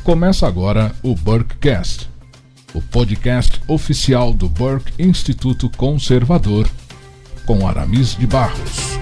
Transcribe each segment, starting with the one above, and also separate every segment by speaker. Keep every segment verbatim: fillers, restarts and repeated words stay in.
Speaker 1: Começa agora o Burkecast, o podcast oficial do Burke Instituto Conservador, com Aramis de Barros.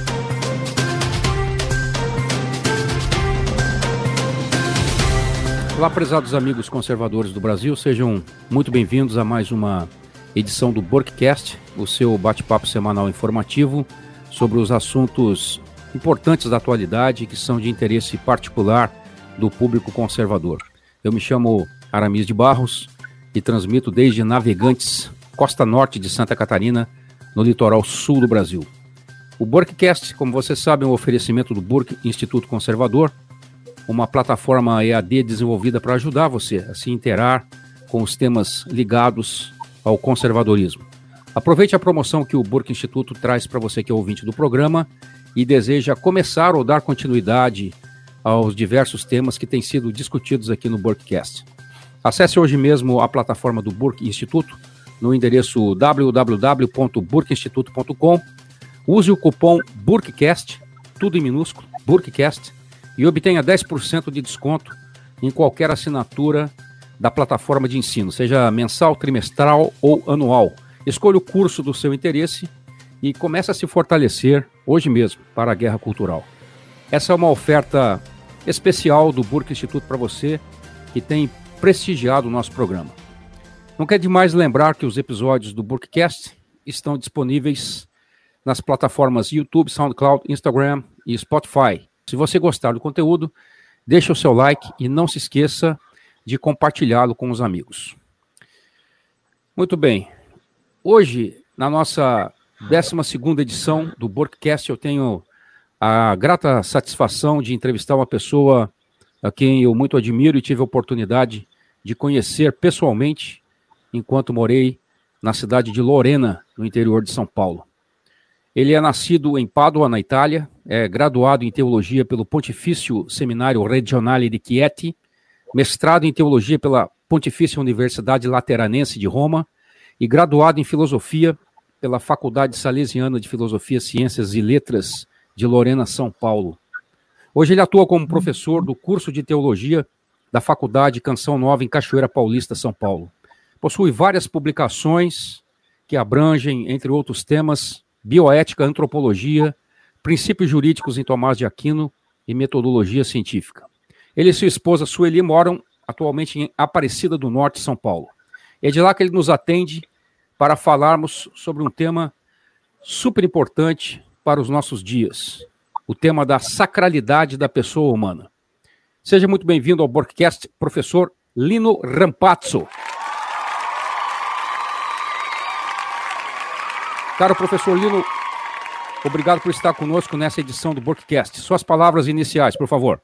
Speaker 2: Olá, prezados amigos conservadores do Brasil, sejam muito bem-vindos a mais uma edição do Burkecast, o seu bate-papo semanal informativo sobre os assuntos importantes da atualidade que são de interesse particular do público conservador. Eu me chamo Aramis de Barros e transmito desde Navegantes, costa norte de Santa Catarina, no litoral sul do Brasil. O Burkecast, como você sabe, é um oferecimento do Burke Instituto Conservador, uma plataforma E A D desenvolvida para ajudar você a se inteirar com os temas ligados ao conservadorismo. Aproveite a promoção que o Burke Instituto traz para você que é ouvinte do programa e deseja começar ou dar continuidade aos diversos temas que têm sido discutidos aqui no Burkecast. Acesse hoje mesmo a plataforma do Burke Instituto no endereço w w w ponto burke instituto ponto com, use o cupom Burkecast, tudo em minúsculo, Burkecast, e obtenha dez por cento de desconto em qualquer assinatura da plataforma de ensino, seja mensal, trimestral ou anual. Escolha o curso do seu interesse e comece a se fortalecer hoje mesmo para a guerra cultural. Essa é uma oferta especial do Burke Instituto para você que tem prestigiado o nosso programa. Não quer demais lembrar que os episódios do Burkecast estão disponíveis nas plataformas YouTube, SoundCloud, Instagram e Spotify. Se você gostar do conteúdo, deixe o seu like e não se esqueça de compartilhá-lo com os amigos. Muito bem. Hoje, na nossa décima segunda edição do Burkecast, eu tenho a grata satisfação de entrevistar uma pessoa a quem eu muito admiro e tive a oportunidade de conhecer pessoalmente enquanto morei na cidade de Lorena, no interior de São Paulo. Ele é nascido em Pádua, na Itália, é graduado em Teologia pelo Pontifício Seminário Regionale di Chieti, mestrado em Teologia pela Pontifícia Universidade Lateranense de Roma e graduado em Filosofia pela Faculdade Salesiana de Filosofia, Ciências e Letras de Lorena, São Paulo. Hoje ele atua como professor do curso de Teologia da Faculdade Canção Nova em Cachoeira Paulista, São Paulo. Possui várias publicações que abrangem, entre outros temas, bioética, antropologia, princípios jurídicos em Tomás de Aquino e metodologia científica. Ele e sua esposa Sueli moram atualmente em Aparecida do Norte, São Paulo. É de lá que ele nos atende para falarmos sobre um tema super importante para os nossos dias, o tema da sacralidade da pessoa humana. Seja muito bem-vindo ao Burkecast, professor Lino Rampazzo. Caro professor Lino, obrigado por estar conosco nessa edição do Burkecast. Suas palavras iniciais, por favor.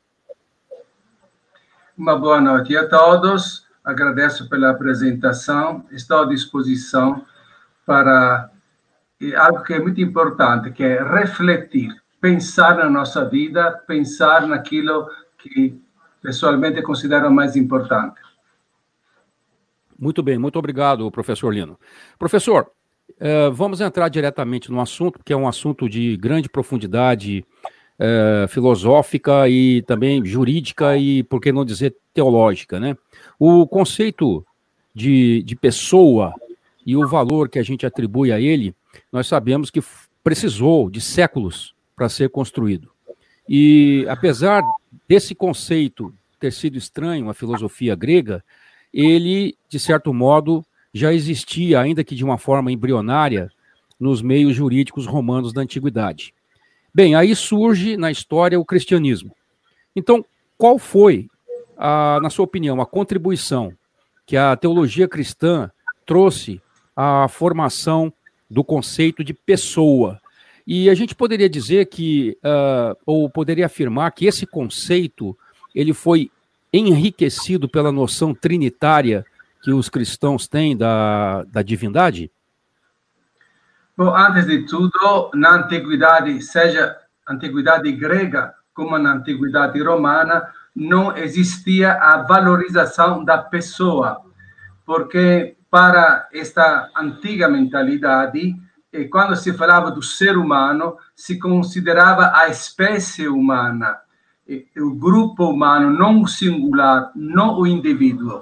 Speaker 3: Uma boa noite a todos. Agradeço pela apresentação. Estou à disposição para algo que é muito importante, que é refletir, pensar na nossa vida, pensar naquilo que pessoalmente considero mais importante.
Speaker 2: Muito bem, muito obrigado, professor Lino. Professor, Uh, vamos entrar diretamente no assunto, que é um assunto de grande profundidade uh, filosófica e também jurídica e, por que não dizer, teológica, né? O conceito de, de pessoa e o valor que a gente atribui a ele, nós sabemos que precisou de séculos para ser construído. E, apesar desse conceito ter sido estranho à filosofia grega, ele, de certo modo, já existia, ainda que de uma forma embrionária, nos meios jurídicos romanos da antiguidade. Bem, aí surge na história o cristianismo. Então, qual foi, a, na sua opinião, a contribuição que a teologia cristã trouxe à formação do conceito de pessoa? E a gente poderia dizer que, uh, ou poderia afirmar que esse conceito ele foi enriquecido pela noção trinitária que os cristãos têm da, da divindade?
Speaker 3: Bom, antes de tudo, na antiguidade, seja antiguidade grega como na antiguidade romana, não existia a valorização da pessoa, porque para esta antiga mentalidade, quando se falava do ser humano, se considerava a espécie humana. o grupo humano, não o singular, não o indivíduo.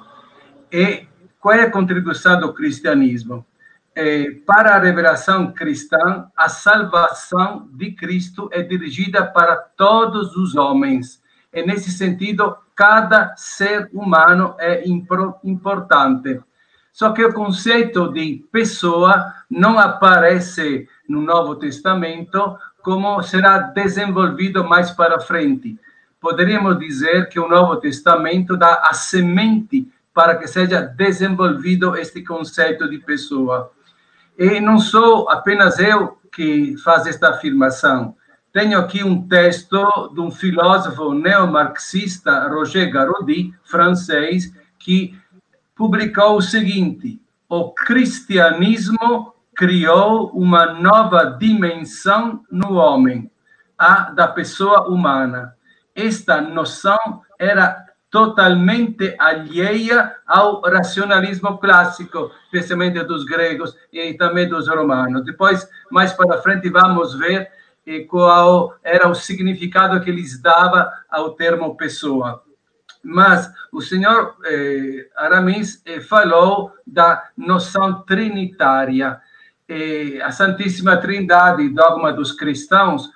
Speaker 3: E qual é a contribuição do cristianismo? É, para a revelação cristã, a salvação de Cristo é dirigida para todos os homens. E, nesse sentido, cada ser humano é importante. Só que o conceito de pessoa não aparece no Novo Testamento, como será desenvolvido mais para frente. Poderíamos dizer que o Novo Testamento dá a semente para que seja desenvolvido este conceito de pessoa. E não sou apenas eu que faço esta afirmação. Tenho aqui um texto de um filósofo neomarxista, Roger Garaudy, francês, que publicou o seguinte: o cristianismo criou uma nova dimensão no homem, a da pessoa humana. Esta noção era totalmente alheia ao racionalismo clássico, especialmente dos gregos e também dos romanos. Depois, mais para frente, vamos ver qual era o significado que eles davam ao termo pessoa. Mas o senhor eh, Aramis eh, falou da noção trinitária. Eh, a Santíssima Trindade, dogma dos cristãos,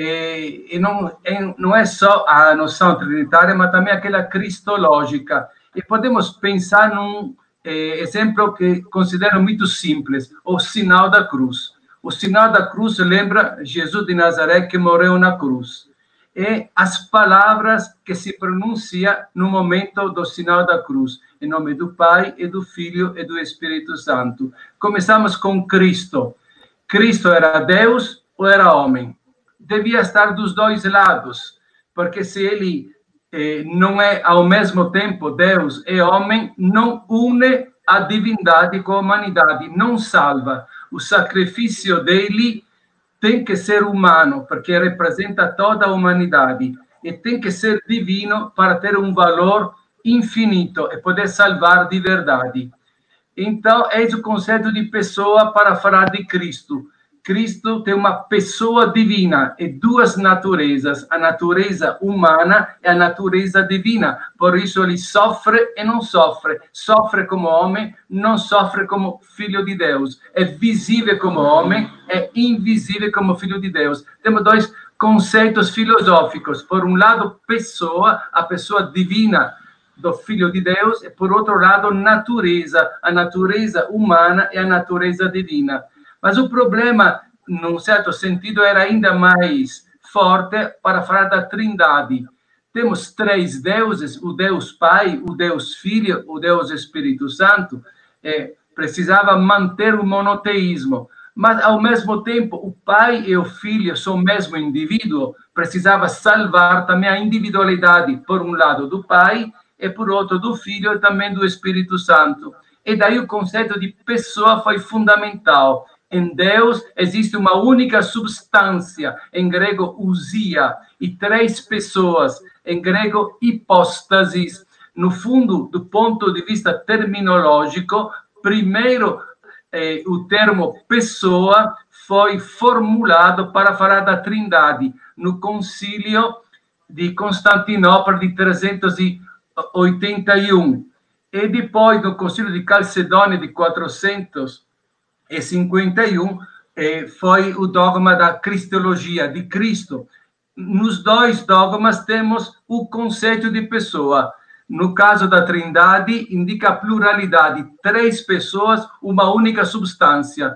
Speaker 3: eh, e não, é, não é só a noção trinitária, mas também aquela cristológica. E podemos pensar num eh, exemplo que considero muito simples, o sinal da cruz. O sinal da cruz lembra Jesus de Nazaré que morreu na cruz. E as palavras que se pronuncia no momento do sinal da cruz, em nome do Pai, e do Filho, e do Espírito Santo. Começamos com Cristo. Cristo era Deus ou era homem? Devia estar dos dois lados, porque se ele eh, não é ao mesmo tempo Deus e homem, não une a divindade com a humanidade, não salva. O sacrifício dele tem que ser humano, porque representa toda a humanidade, e tem que ser divino para ter um valor infinito e poder salvar de verdade. Então, eis o conceito de pessoa para falar de Cristo. Cristo tem uma pessoa divina e duas naturezas, a natureza humana e a natureza divina. Por isso, ele sofre e não sofre. Sofre como homem, não sofre como filho de Deus. É visível como homem, é invisível como filho de Deus. Temos dois conceitos filosóficos. Por um lado, pessoa, a pessoa divina do Filho de Deus, e por outro lado, natureza, a natureza humana e a natureza divina. Mas o problema, num certo sentido, era ainda mais forte para falar da Trindade. Temos três deuses, o Deus Pai, o Deus Filho, o Deus Espírito Santo. É, precisava manter o monoteísmo. Mas, ao mesmo tempo, o Pai e o Filho são o mesmo indivíduo. Precisava salvar também a individualidade, por um lado, do Pai, e por outro do Filho e também do Espírito Santo. E daí o conceito de pessoa foi fundamental. Em Deus existe uma única substância, em grego ousia, e três pessoas, em grego hipóstasis. No fundo, do ponto de vista terminológico, primeiro eh, o termo pessoa foi formulado para falar da Trindade, no concílio de Constantinopla de trezentos e oitenta e um. E depois, no concílio de Calcedônia de quatrocentos e cinquenta e um, eh, foi o dogma da cristologia, de Cristo. Nos dois dogmas temos o conceito de pessoa. No caso da Trindade, indica a pluralidade, três pessoas, uma única substância,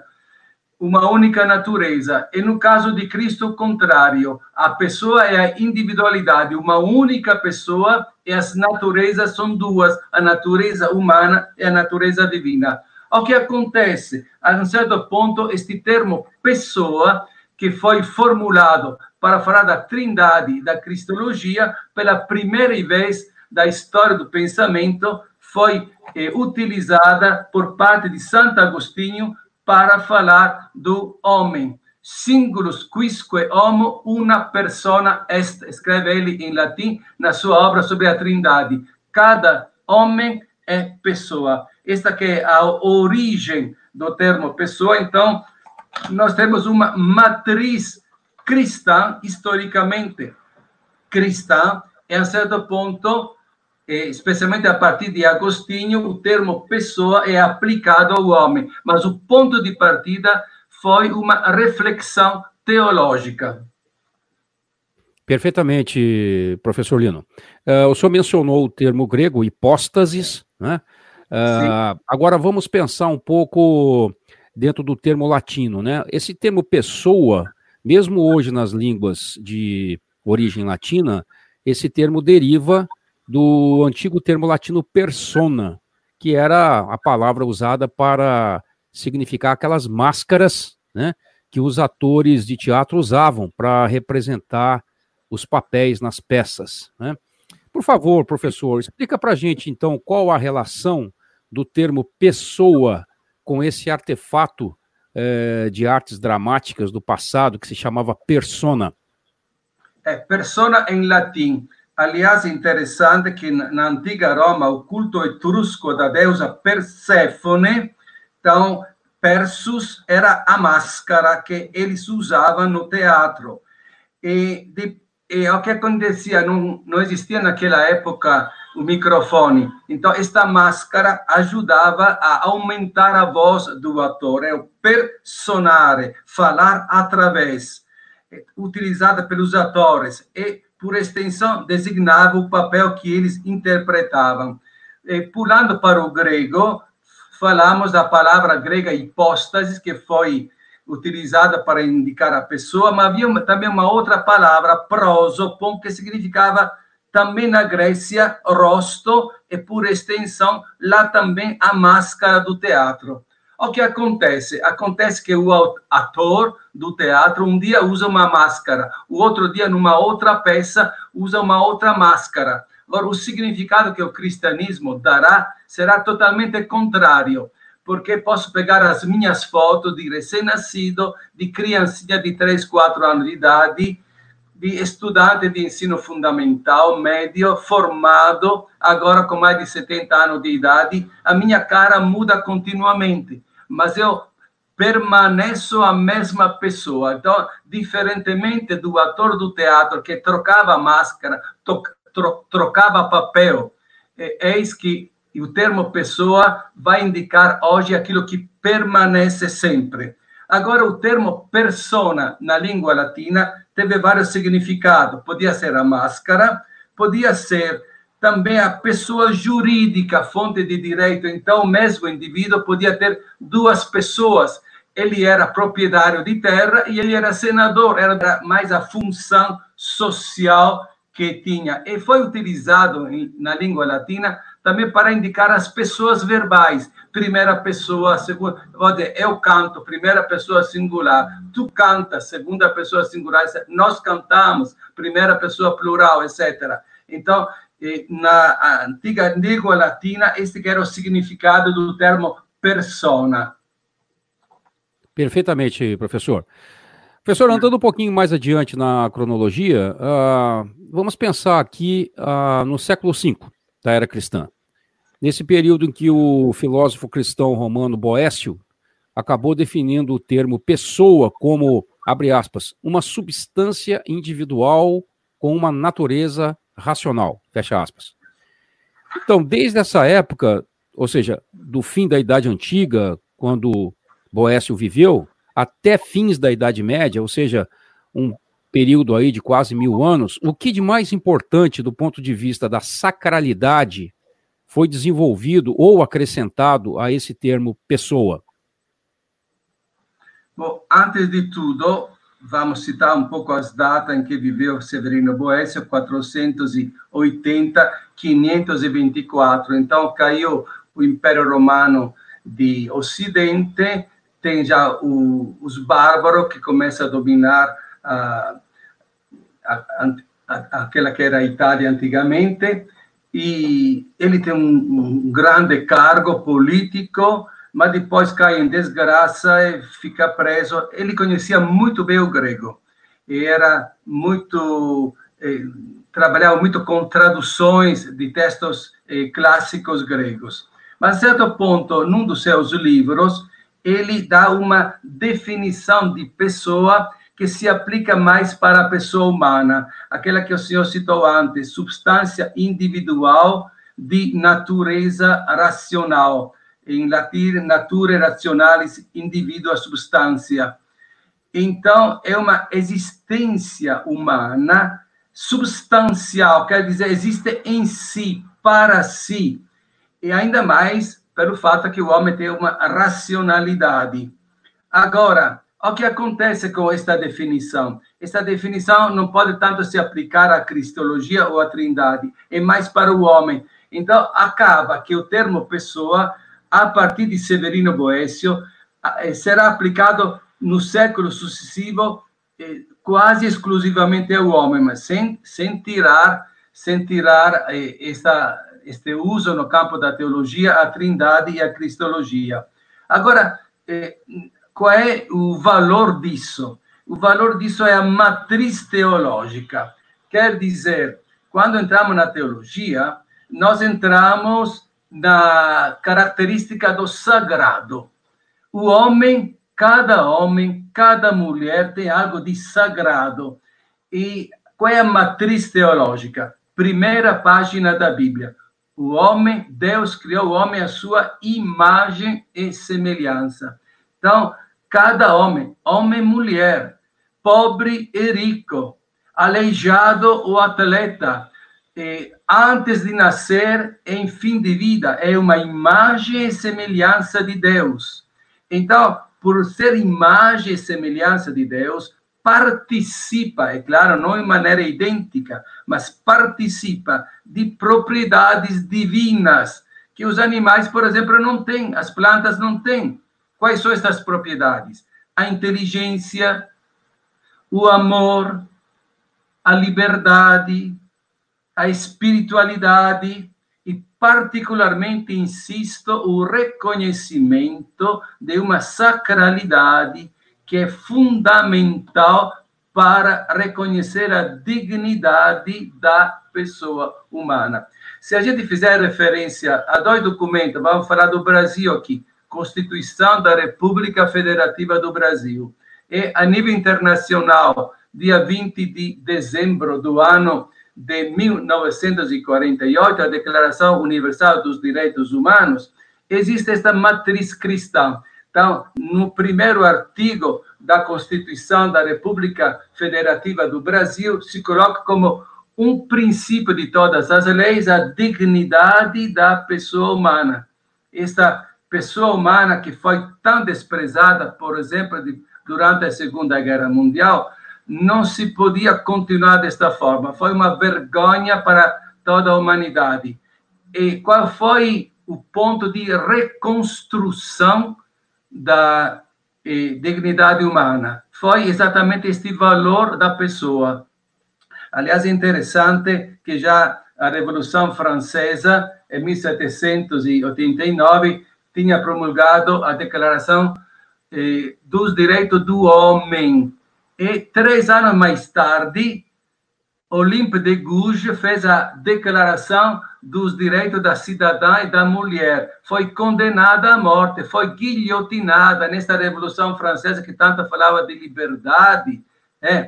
Speaker 3: uma única natureza. E no caso de Cristo, o contrário. A pessoa é a individualidade, uma única pessoa, e as naturezas são duas, a natureza humana e a natureza divina. O que acontece? A um certo ponto, este termo pessoa, que foi formulado para falar da Trindade, da Cristologia, pela primeira vez da história do pensamento, foi eh, utilizada por parte de Santo Agostinho para falar do homem. Singulus quisque homo una persona est, escreve ele em latim na sua obra sobre a Trindade. Cada homem é pessoa. Esta que é a origem do termo pessoa. Então, nós temos uma matriz cristã, historicamente. cristã, e a certo ponto, especialmente a partir de Agostinho, o termo pessoa é aplicado ao homem, mas o ponto de partida foi uma reflexão teológica.
Speaker 2: Perfeitamente, professor Lino. Uh, o senhor mencionou o termo grego, hipóstasis, né? Uh, agora vamos pensar um pouco dentro do termo latino, né? Esse termo pessoa, mesmo hoje nas línguas de origem latina, esse termo deriva do antigo termo latino persona, que era a palavra usada para significar aquelas máscaras, né, que os atores de teatro usavam para representar os papéis nas peças, né? Por favor, professor, explica para a gente, então, qual a relação do termo pessoa com esse artefato eh, de artes dramáticas do passado que se chamava persona.
Speaker 3: É, persona em latim. Aliás, interessante que na antiga Roma, o culto etrusco da deusa Perséfone, então, Persus era a máscara que eles usavam no teatro. E, de, e o que acontecia, não, não existia naquela época o microfone. Então, esta máscara ajudava a aumentar a voz do ator, é o personare, falar através, utilizada pelos atores, e, por extensão, designava o papel que eles interpretavam. E, pulando para o grego, falamos da palavra grega hipóstase, que foi utilizada para indicar a pessoa, mas havia uma, também uma outra palavra, prosopon, que significava também na Grécia, rosto, e por extensão, lá também a máscara do teatro. O que acontece? Acontece que o ator do teatro um dia usa uma máscara, o outro dia, numa outra peça, usa uma outra máscara. Agora, o significado que o cristianismo dará será totalmente contrário, porque posso pegar as minhas fotos de recém-nascido, de criancinha de três, quatro anos de idade, de estudante de ensino fundamental, médio, formado, agora com mais de setenta anos de idade, a minha cara muda continuamente, mas eu permaneço a mesma pessoa. Então, diferentemente do ator do teatro que trocava máscara, tro trocava papel, eis que o termo pessoa vai indicar hoje aquilo que permanece sempre. Agora, o termo persona na língua latina teve vários significados. Podia ser a máscara, podia ser também a pessoa jurídica, fonte de direito. Então, o mesmo indivíduo podia ter duas pessoas. Ele era proprietário de terra e ele era senador. Era mais a função social que tinha. E foi utilizado na língua latina também para indicar as pessoas verbais. Primeira pessoa, segunda, vou dizer, eu canto, primeira pessoa singular, tu cantas, segunda pessoa singular, nós cantamos, primeira pessoa plural, etcétera. Então, na antiga língua latina, este era o significado do termo persona.
Speaker 2: Perfeitamente, professor. Professor, andando um pouquinho mais adiante na cronologia, uh, vamos pensar aqui uh, no século cinco da era cristã. Nesse período em que o filósofo cristão romano Boécio acabou definindo o termo pessoa como, abre aspas, uma substância individual com uma natureza racional, fecha aspas. Então, desde essa época, ou seja, do fim da Idade Antiga, quando Boécio viveu, até fins da Idade Média, ou seja, um período aí de quase mil anos, o que de mais importante do ponto de vista da sacralidade foi desenvolvido ou acrescentado a esse termo pessoa?
Speaker 3: Bom, antes de tudo, vamos citar um pouco as datas em que viveu Severino Boécio, quatrocentos e oitenta, quinhentos e vinte e quatro. Então, caiu o Império Romano de Ocidente, tem já o, os bárbaros que começam a dominar a, a, a, aquela que era a Itália antigamente, e ele tem um, um grande cargo político, mas depois cai em desgraça e fica preso. Ele conhecia muito bem o grego, e era muito, eh, trabalhava muito com traduções de textos eh, clássicos gregos. Mas, a certo ponto, num dos seus livros, ele dá uma definição de pessoa que se aplica mais para a pessoa humana, aquela que o senhor citou antes, substância individual de natureza racional. Em latim, natura rationalis, individua substância. Então, é uma existência humana substancial, quer dizer, existe em si, para si. E ainda mais pelo fato que o homem tem uma racionalidade. Agora, o que acontece com esta definição? Esta definição não pode tanto se aplicar à cristologia ou à trindade, é mais para o homem. Então, acaba que o termo pessoa, a partir de Severino Boécio, será aplicado no século sucessivo quase exclusivamente ao homem, mas sem, sem tirar, sem tirar esta, este uso no campo da teologia, a trindade e a cristologia. Agora, qual é o valor disso? O valor disso é a matriz teológica. Quer dizer, quando entramos na teologia, nós entramos na característica do sagrado. O homem, cada homem, cada mulher tem algo de sagrado. E qual é a matriz teológica? Primeira página da Bíblia. O homem, Deus criou o homem à sua imagem e semelhança. Então, cada homem, homem e mulher, pobre e rico, aleijado ou atleta, eh, antes de nascer, em fim de vida, é uma imagem e semelhança de Deus. Então, por ser imagem e semelhança de Deus, participa, é claro, não de maneira idêntica, mas participa de propriedades divinas que os animais, por exemplo, não têm, as plantas não têm. Quais são estas propriedades? A inteligência, o amor, a liberdade, a espiritualidade e, particularmente, insisto, o reconhecimento de uma sacralidade que é fundamental para reconhecer a dignidade da pessoa humana. Se a gente fizer referência a dois documentos, vamos falar do Brasil aqui, Constituição da República Federativa do Brasil, e a nível internacional, dia vinte de dezembro do ano de mil novecentos e quarenta e oito, a Declaração Universal dos Direitos Humanos, existe esta matriz cristã. Então, no primeiro artigo da Constituição da República Federativa do Brasil, se coloca como um princípio de todas as leis a dignidade da pessoa humana. Esta pessoa humana que foi tão desprezada, por exemplo, de, durante a Segunda Guerra Mundial, não se podia continuar desta forma. Foi uma vergonha para toda a humanidade. E qual foi o ponto de reconstrução da eh, dignidade humana? Foi exatamente este valor da pessoa. Aliás, é interessante que já a Revolução Francesa, em mil setecentos e oitenta e nove, tinha promulgado a Declaração eh, dos Direitos do Homem. E três anos mais tarde, Olympe de Gouges fez a Declaração dos Direitos da Cidadã e da Mulher. Foi condenada à morte, foi guilhotinada nesta Revolução Francesa que tanto falava de liberdade. É,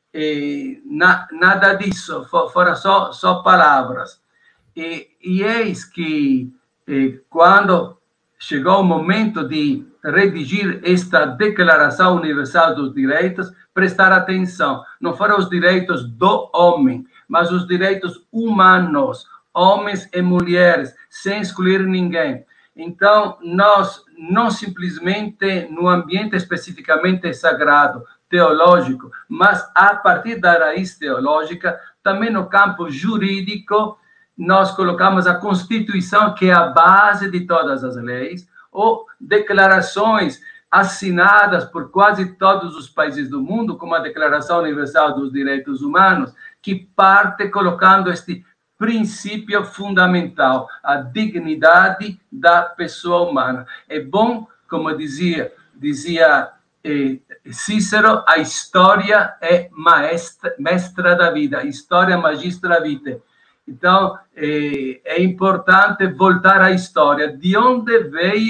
Speaker 3: e na, nada disso, for, foram só, só palavras. E, e eis que, e, quando chegou o momento de redigir esta Declaração Universal dos Direitos, prestar atenção, não foram os direitos do homem, mas os direitos humanos, homens e mulheres, sem excluir ninguém. Então, nós, não simplesmente no ambiente especificamente sagrado, teológico, mas a partir da raiz teológica, também no campo jurídico, nós colocamos a Constituição, que é a base de todas as leis, ou declarações assinadas por quase todos os países do mundo, como a Declaração Universal dos Direitos Humanos, que parte colocando este princípio fundamental, a dignidade da pessoa humana. É bom, como dizia, dizia eh, Cícero, a história é maestra, mestra da vida, história magistra vitae. Então, é, é importante voltar à história. De onde veio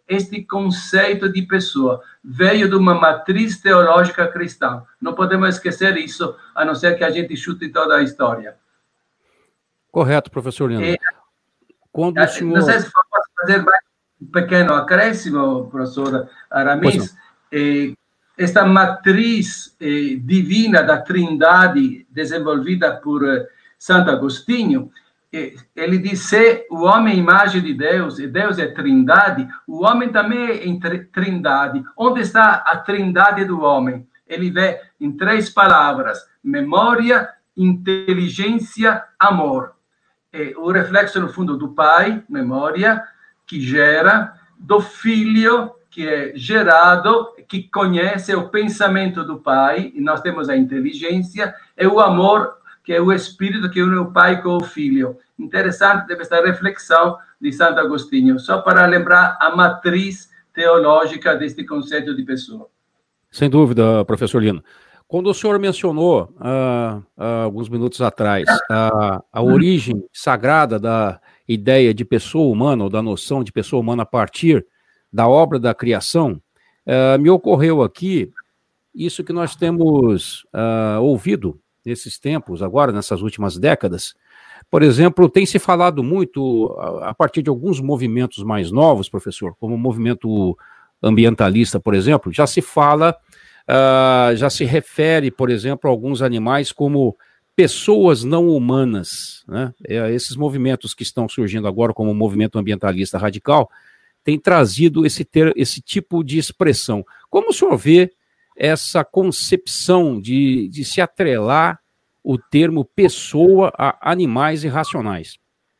Speaker 3: este conceito de pessoa. Veio de uma matriz teológica cristã. Não podemos esquecer isso, a não ser que a gente chute toda a história.
Speaker 2: Correto, professor Lino. É, Quando o senhor...
Speaker 3: Não sei se posso fazer mais um pequeno acréscimo, professor Aramis. É, esta matriz eh, divina da Trindade, desenvolvida por eh, Santo Agostinho, eh, ele diz: se o homem é imagem de Deus, e Deus é Trindade, o homem também é em Trindade. Onde está a Trindade do homem? Ele vê em três palavras: memória, inteligência, amor. Eh, o reflexo, no fundo, do Pai, memória, que gera, do Filho, que é gerado, que conhece o pensamento do Pai, e nós temos a inteligência, e o amor, que é o Espírito que une o Pai com o Filho. Interessante deve esta reflexão de Santo Agostinho, só para lembrar a matriz teológica deste conceito de pessoa.
Speaker 2: Sem dúvida, professor Lino. Quando o senhor mencionou, uh, uh, alguns minutos atrás, uh, a origem sagrada da ideia de pessoa humana, ou da noção de pessoa humana a partir da obra da criação, uh, me ocorreu aqui isso que nós temos uh, ouvido nesses tempos, agora, nessas últimas décadas. Por exemplo, tem se falado muito, a, a partir de alguns movimentos mais novos, professor, como o movimento ambientalista, por exemplo, já se fala, uh, já se refere, por exemplo, a alguns animais como pessoas não humanas, né? É, esses movimentos que estão surgindo agora, como o movimento ambientalista radical, tem trazido esse, ter, esse tipo de expressão. Como o senhor vê essa concepção de, de se atrelar o termo pessoa a animais irracionais?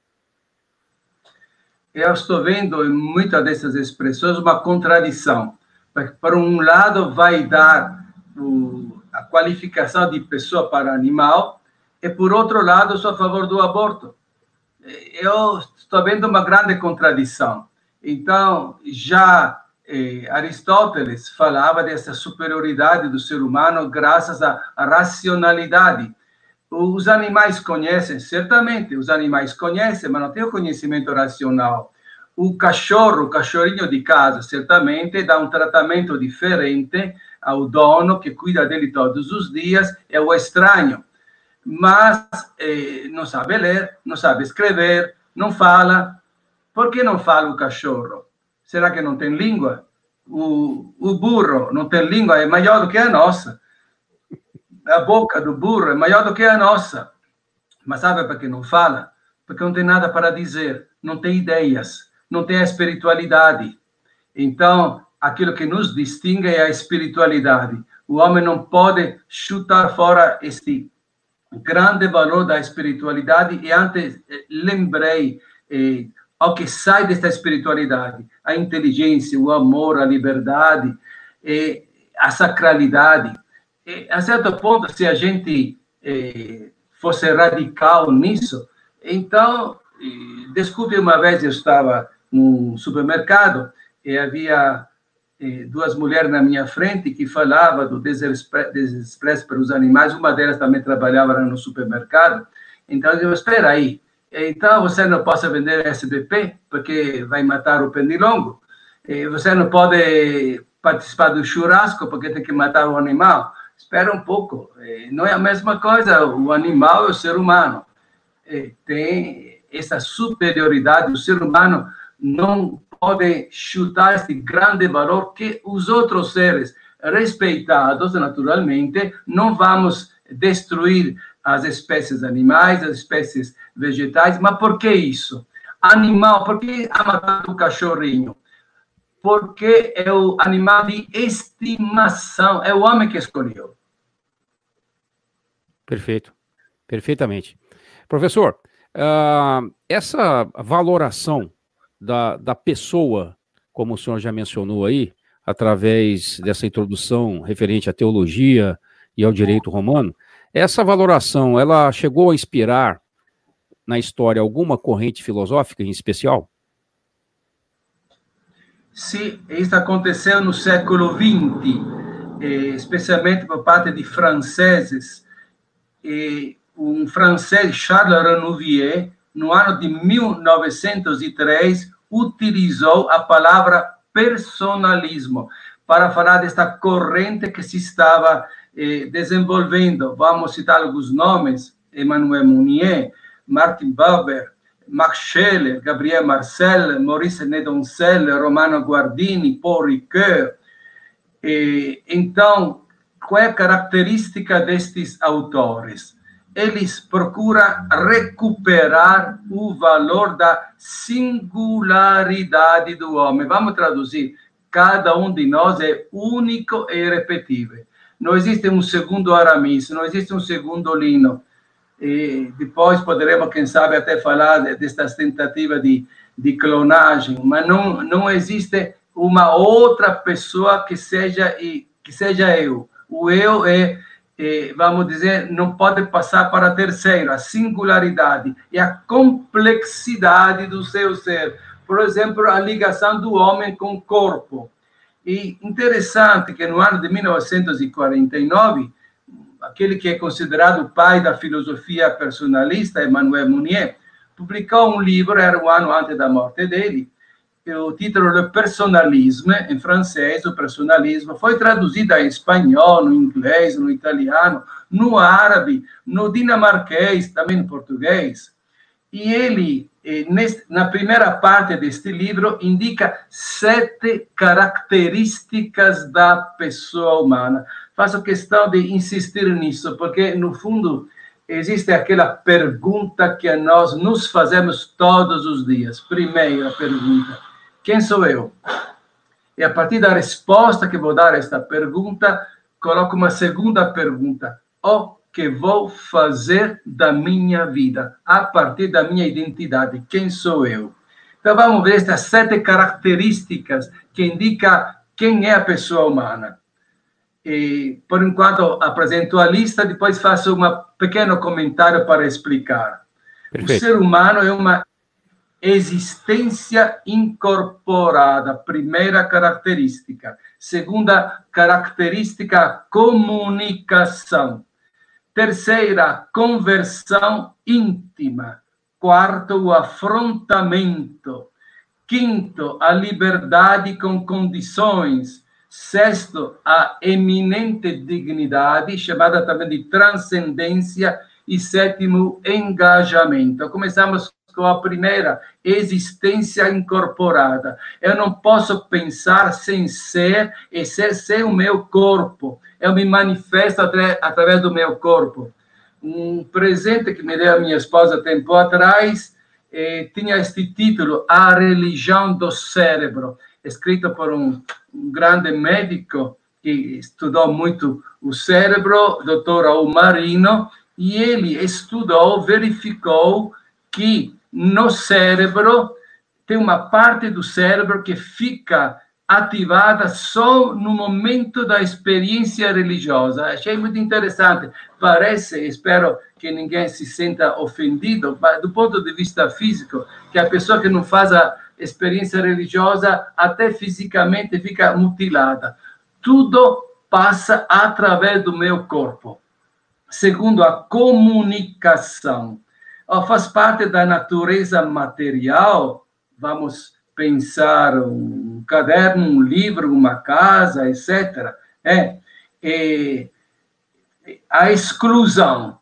Speaker 3: Eu estou vendo em muitas dessas expressões uma contradição. Porque, por um lado, vai dar o, a qualificação de pessoa para animal, e, por outro lado, sou a favor do aborto. Eu estou vendo uma grande contradição. Então, já eh, Aristóteles falava dessa superioridade do ser humano graças à, à racionalidade. Os animais conhecem, certamente, os animais conhecem, mas não têm o conhecimento racional. O cachorro, o cachorrinho de casa, certamente dá um tratamento diferente ao dono que cuida dele todos os dias, é o estranho. Mas eh, não sabe ler, não sabe escrever, não fala. Por que não fala o cachorro? Será que não tem língua? O, o burro não tem língua, é maior do que a nossa. A boca do burro é maior do que a nossa. Mas sabe por que não fala? Porque não tem nada para dizer, não tem ideias, não tem a espiritualidade. Então, aquilo que nos distingue é a espiritualidade. O homem não pode chutar fora este grande valor da espiritualidade. E antes lembrei... Eh, ao que sai desta espiritualidade, a inteligência, o amor, a liberdade, eh, a sacralidade. Eh, a certo ponto, se a gente eh, fosse radical nisso, então, eh, desculpe, uma vez eu estava num supermercado e havia eh, duas mulheres na minha frente que falavam do desrespeito pelos animais, uma delas também trabalhava no supermercado. Então, eu espera aí, então você não pode vender S B P porque vai matar o pernilongo. Você não pode participar do churrasco porque tem que matar o animal. Espera um pouco. Não é a mesma coisa. O animal é o ser humano. Tem essa superioridade. O ser humano não pode chutar esse grande valor que os outros seres respeitados, naturalmente, não vamos destruir as espécies animais, as espécies vegetais. Mas por que isso? Animal, por que a matar o cachorrinho? Porque é o animal de estimação, é o homem que escolheu.
Speaker 2: Perfeito, perfeitamente. Professor, uh, essa valoração da, da pessoa, como o senhor já mencionou aí, através dessa introdução referente à teologia e ao direito romano, essa valoração, ela chegou a inspirar na história alguma corrente filosófica em especial?
Speaker 3: Sim, isso aconteceu no século vinte, especialmente por parte de franceses. Um francês, Charles Renouvier, no ano de mil novecentos e três, utilizou a palavra personalismo, para falar desta corrente que se estava eh, desenvolvendo. Vamos citar alguns nomes: Emmanuel Mounier, Martin Buber, Max Scheler, Gabriel Marcel, Maurice Nedoncel, Romano Guardini, Paul Ricoeur. E, então, qual é a característica destes autores? Eles procuram recuperar o valor da singularidade do homem. Vamos traduzir: cada um de nós é único e irrepetível. Não existe um segundo Aramis, não existe um segundo Lino. E depois poderemos, quem sabe, até falar destas tentativas de, de clonagem, mas não, não existe uma outra pessoa que seja, que seja eu. O eu é, é, vamos dizer, não pode passar para terceiro. A singularidade e a complexidade do seu ser. Por exemplo, a ligação do homem com o corpo. E interessante que no ano de mil novecentos e quarenta e nove, aquele que é considerado o pai da filosofia personalista, Emmanuel Mounier, publicou um livro, era um ano antes da morte dele. O título é Personalisme, em francês, o personalismo, foi traduzido em espanhol, no inglês, no italiano, no árabe, no dinamarquês, também no português. E ele, na primeira parte deste livro, indica sete características da pessoa humana. Faço questão de insistir nisso, porque, no fundo, existe aquela pergunta que nós nos fazemos todos os dias. Primeira pergunta: quem sou eu? E a partir da resposta que vou dar a esta pergunta, coloco uma segunda pergunta: o que vou fazer da minha vida, a partir da minha identidade? Quem sou eu? Então, vamos ver estas sete características que indicam quem é a pessoa humana. E, por enquanto, apresento a lista, depois faço um pequeno comentário para explicar. Perfeito. O ser humano é uma existência incorporada, primeira característica. Segunda característica, comunicação. Terceira, conversão íntima. Quarto, o afrontamento. Quinto, a liberdade com condições. Sexto, a eminente dignidade, chamada também de transcendência. E sétimo, engajamento. Começamos com a primeira, existência incorporada. Eu não posso pensar sem ser, e ser sem o meu corpo. Eu me manifesto atra- através do meu corpo. Um presente que me deu a minha esposa tempo atrás eh, tinha este título, A Religião do Cérebro, escrito por um, um grande médico que estudou muito o cérebro, doutor Raul Marino, e ele estudou, verificou que no cérebro tem uma parte do cérebro que fica ativada só no momento da experiência religiosa. Achei muito interessante. Parece, espero que ninguém se sinta ofendido, mas do ponto de vista físico, que a pessoa que não faz a experiência religiosa, até fisicamente fica mutilada. Tudo passa através do meu corpo. Segundo, a comunicação. Oh, faz parte da natureza material, vamos pensar um caderno, um livro, uma casa, etcétera. É, é a exclusão,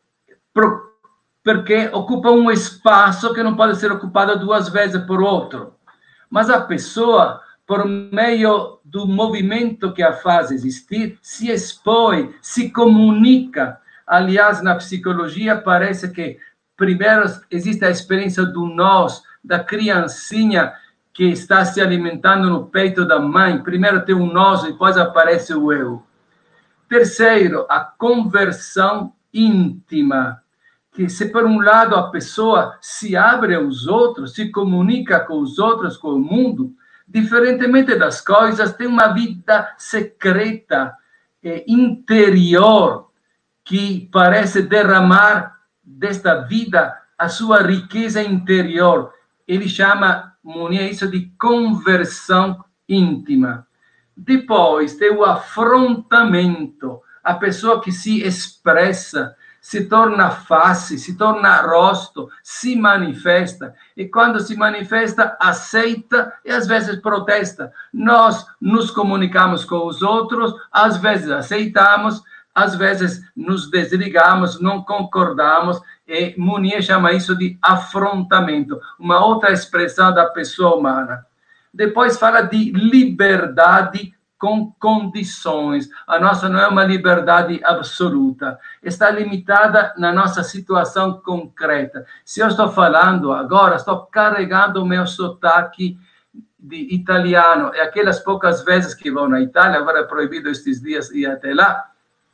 Speaker 3: porque ocupa um espaço que não pode ser ocupado duas vezes por outro. Mas a pessoa, por meio do movimento que a faz existir, se expõe, se comunica. Aliás, na psicologia, parece que primeiro existe a experiência do nós, da criancinha que está se alimentando no peito da mãe. Primeiro tem o nós, depois aparece o eu. Terceiro, a conversão íntima. Que se por um lado a pessoa se abre aos outros, se comunica com os outros, com o mundo, diferentemente das coisas, tem uma vida secreta, eh, interior, que parece derramar desta vida a sua riqueza interior. Ele chama, Mounier, isso de conversão íntima. Depois tem o afrontamento, a pessoa que se expressa, se torna face, se torna rosto, se manifesta. E quando se manifesta, aceita e às vezes protesta. Nós nos comunicamos com os outros, às vezes aceitamos, às vezes nos desligamos, não concordamos, e Mounier chama isso de afrontamento, uma outra expressão da pessoa humana. Depois fala de liberdade com condições. A nossa não é uma liberdade absoluta, está limitada na nossa situação concreta. Se eu estou falando agora, estou carregando o meu sotaque de italiano, e aquelas poucas vezes que vou na Itália, agora é proibido estes dias ir até lá,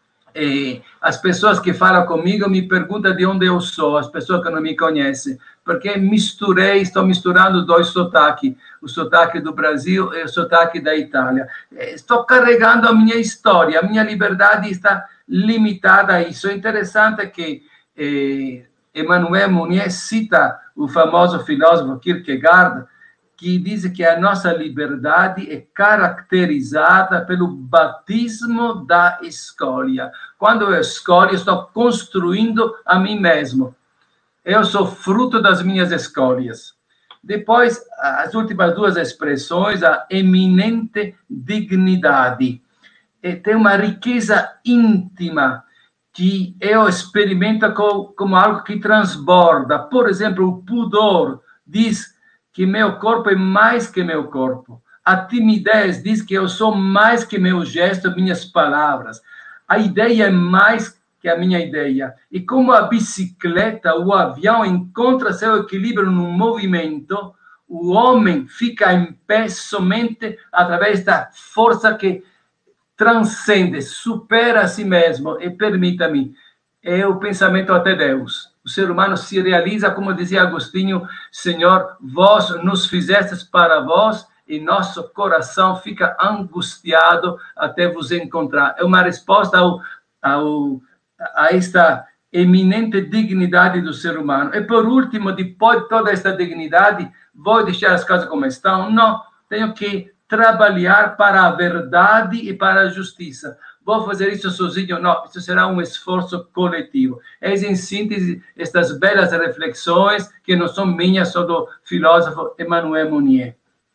Speaker 3: e as pessoas que falam comigo me perguntam de onde eu sou, as pessoas que não me conhecem, porque misturei, estou misturando dois sotaques, o sotaque do Brasil e o sotaque da Itália. Estou carregando a minha história, a minha liberdade está limitada a isso. É interessante que eh, Emmanuel Mounier cita o famoso filósofo Kierkegaard, que diz que a nossa liberdade é caracterizada pelo batismo da escolha. Quando eu escolho, estou construindo a mim mesmo. Eu sou fruto das minhas escolhas. Depois, as últimas duas expressões, a eminente dignidade. E tem uma riqueza íntima que eu experimento como algo que transborda. Por exemplo, o pudor diz que meu corpo é mais que meu corpo. A timidez diz que eu sou mais que meu gesto, minhas palavras. A ideia é mais que a minha ideia. E como a bicicleta, o avião encontra seu equilíbrio no movimento, o homem fica em pé somente através da força que transcende, supera a si mesmo. E permita-me, é o pensamento até Deus. O ser humano se realiza, como dizia Agostinho, Senhor, vós nos fizestes para vós, e nosso coração fica angustiado até vos encontrar. É uma resposta ao, ao, a esta eminente dignidade do ser humano. E por último, depois de toda esta dignidade, vou deixar as coisas como estão? Não, tenho que trabalhar para a verdade e para a justiça. Vou fazer isso sozinho? Não, isso será um esforço coletivo. Eis, em síntese, estas belas reflexões, que não são minhas, são do filósofo Emmanuel Mounier.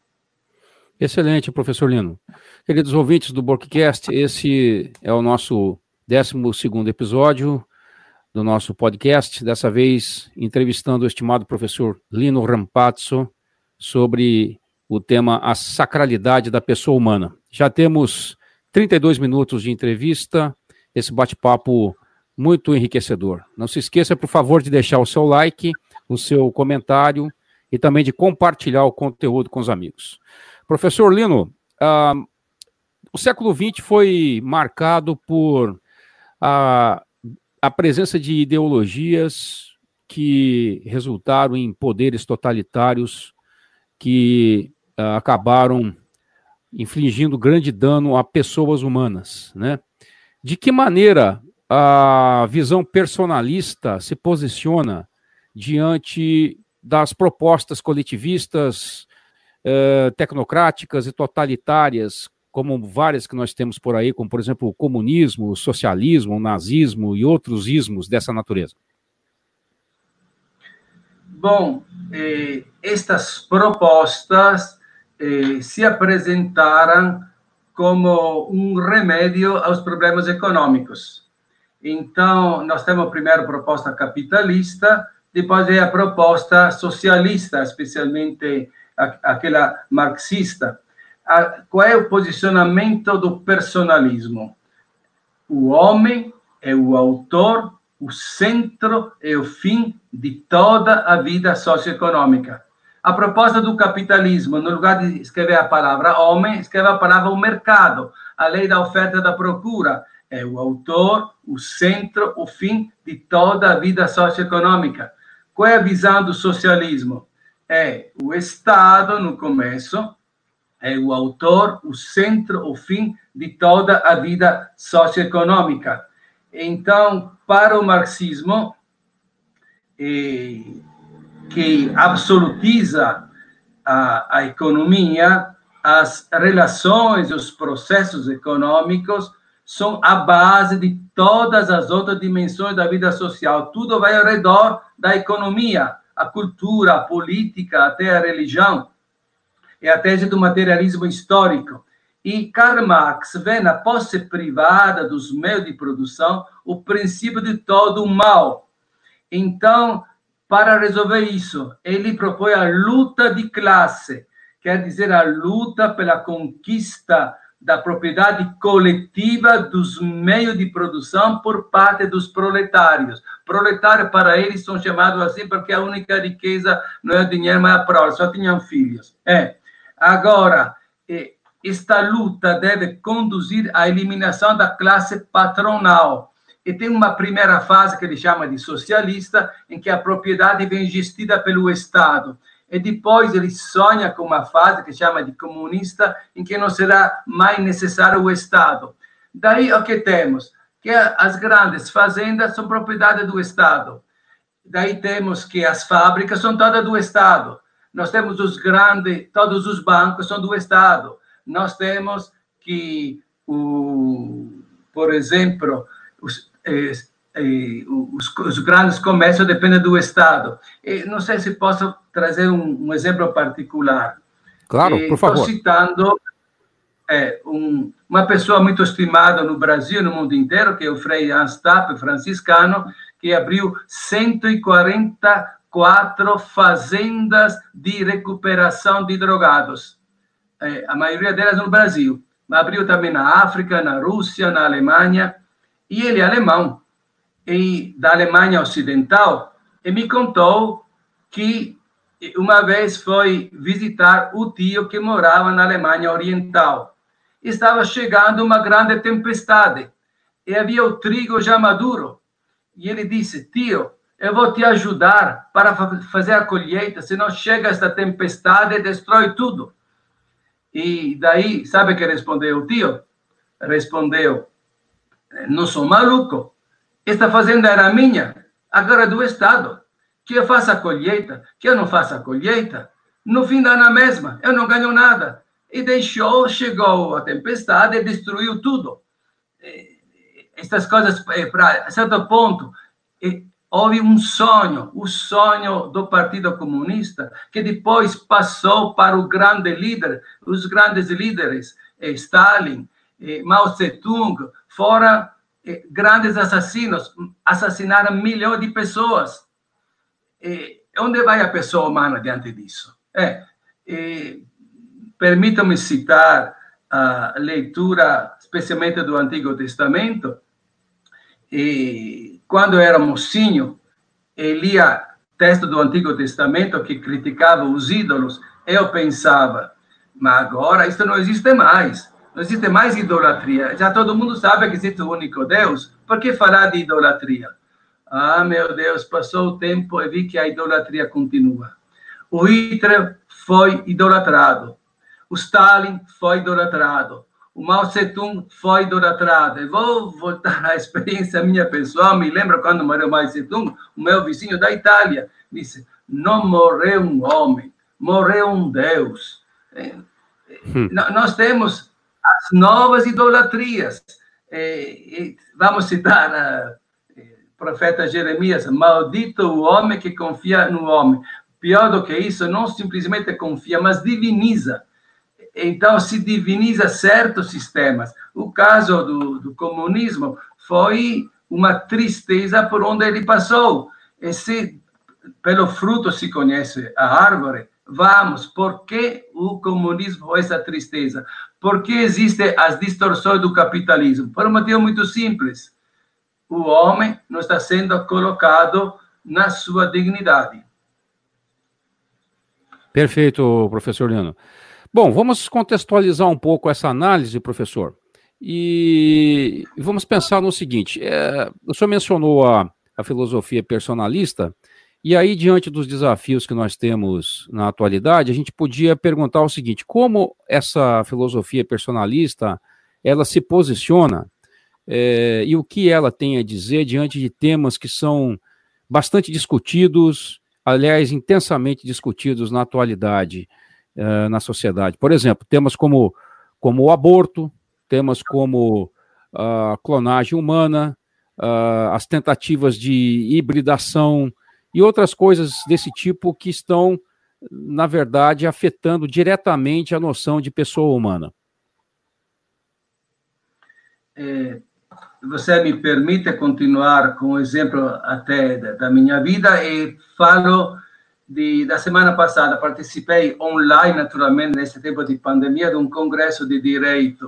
Speaker 2: Excelente, professor Lino. Queridos ouvintes do Borkcast, esse é o nosso décimo segundo episódio do nosso podcast, dessa vez entrevistando o estimado professor Lino Rampazzo sobre o tema A Sacralidade da Pessoa Humana. Já temos trinta e dois minutos de entrevista, esse bate-papo muito enriquecedor. Não se esqueça, por favor, de deixar o seu like, o seu comentário e também de compartilhar o conteúdo com os amigos. Professor Lino, uh, o século vinte foi marcado por a, a presença de ideologias que resultaram em poderes totalitários que uh, acabaram infligindo grande dano a pessoas humanas, né? De que maneira a visão personalista se posiciona diante das propostas coletivistas, eh, tecnocráticas e totalitárias, como várias que nós temos por aí, como, por exemplo, o comunismo, o socialismo, o nazismo e outros ismos dessa natureza?
Speaker 3: Bom, eh, estas propostas Eh, se apresentaram como um remédio aos problemas econômicos. Então, nós temos a primeira proposta capitalista, depois é a proposta socialista, especialmente a, aquela marxista. A, qual é o posicionamento do personalismo? O homem é o autor, o centro e o fim de toda a vida socioeconômica. A proposta do capitalismo, no lugar de escrever a palavra homem, escreve a palavra o mercado, a lei da oferta e da procura. É o autor, o centro, o fim de toda a vida socioeconômica. Qual é a visão do socialismo? É o Estado, no começo, é o autor, o centro, o fim de toda a vida socioeconômica. Então, para o marxismo, é, que absolutiza a, a economia, as relações, os processos econômicos são a base de todas as outras dimensões da vida social. Tudo vai ao redor da economia, a cultura, a política, até a religião. É a tese do materialismo histórico. E Karl Marx vê na posse privada dos meios de produção o princípio de todo o mal. Então, para resolver isso, ele propõe a luta de classe, quer dizer, a luta pela conquista da propriedade coletiva dos meios de produção por parte dos proletários. Proletários, para eles, são chamados assim porque a única riqueza não é o dinheiro, mas a prole, só tinham filhos. É. Agora, esta luta deve conduzir à eliminação da classe patronal. E tem uma primeira fase que ele chama de socialista, em que a propriedade vem gestida pelo Estado. E depois ele sonha com uma fase que chama de comunista, em que não será mais necessário o Estado. Daí o que temos? Que as grandes fazendas são propriedade do Estado. Daí temos que as fábricas são todas do Estado. Nós temos os grandes, todos os bancos são do Estado. Nós temos que, o, por exemplo, os, eh, eh, os, os grandes comércios dependem do Estado. E não sei se posso trazer um, um exemplo particular.
Speaker 2: Claro, por favor.
Speaker 3: Estou citando é, um, uma pessoa muito estimada no Brasil, no mundo inteiro, que é o Frei Anstape, franciscano, que abriu cento e quarenta e quatro fazendas de recuperação de drogados. É, a maioria delas no Brasil. Abriu também na África, na Rússia, na Alemanha. E ele é alemão, e da Alemanha Ocidental, e me contou que uma vez foi visitar o tio que morava na Alemanha Oriental. Estava chegando uma grande tempestade, e havia o trigo já maduro. E ele disse, tio, eu vou te ajudar para fazer a colheita, senão chega esta tempestade e destrói tudo. E daí, sabe o que respondeu o tio? Respondeu, não sou maluco, esta fazenda era minha, agora é do Estado. Que eu faça a colheita, que eu não faça a colheita, no fim dá na mesma, eu não ganho nada. E deixou, chegou a tempestade e destruiu tudo. Estas coisas, para certo ponto, houve um sonho, o sonho do Partido Comunista, que depois passou para o grande líder, os grandes líderes, Stalin, Mao Tse-tung, foram grandes assassinos, assassinaram milhões de pessoas. E onde vai a pessoa humana diante disso? É, permitam-me citar a leitura, especialmente do Antigo Testamento. E quando eu era mocinho, eu lia texto do Antigo Testamento que criticava os ídolos. Eu pensava, mas agora isso não existe mais. Não existe mais idolatria. Já todo mundo sabe que existe o único Deus. Por que falar de idolatria? Ah, meu Deus, passou o tempo e vi que a idolatria continua. O Hitler foi idolatrado. O Stalin foi idolatrado. O Mao Tse-tung foi idolatrado. Eu vou voltar à experiência minha pessoal. Me lembro quando morreu Mao Tse-tung, o meu vizinho da Itália disse, não morreu um homem, morreu um Deus. Hum. Nós temos as novas idolatrias. Vamos citar o profeta Jeremias, maldito o homem que confia no homem. Pior do que isso, não simplesmente confia, mas diviniza. Então, se diviniza certos sistemas. O caso do, do comunismo foi uma tristeza por onde ele passou. E se pelo fruto se conhece a árvore, vamos, por que o comunismo foi essa tristeza? Por que existem as distorções do capitalismo? Por um motivo muito simples. O homem não está sendo colocado na sua dignidade.
Speaker 2: Perfeito, professor Leandro. Bom, vamos contextualizar um pouco essa análise, professor, e vamos pensar no seguinte, é, o senhor mencionou a, a filosofia personalista, e aí, diante dos desafios que nós temos na atualidade, a gente podia perguntar o seguinte, como essa filosofia personalista, ela se posiciona, é, e o que ela tem a dizer diante de temas que são bastante discutidos, aliás, intensamente discutidos na atualidade, Uh, na sociedade. Por exemplo, temas como, como o aborto, temas como a clonagem humana, uh, as tentativas de hibridação e outras coisas desse tipo que estão, na verdade, afetando diretamente a noção de pessoa humana.
Speaker 3: É, você me permite continuar com o exemplo até da, da minha vida e falo de, da semana passada, participei online, naturalmente, nesse tempo de pandemia, de um congresso de direito.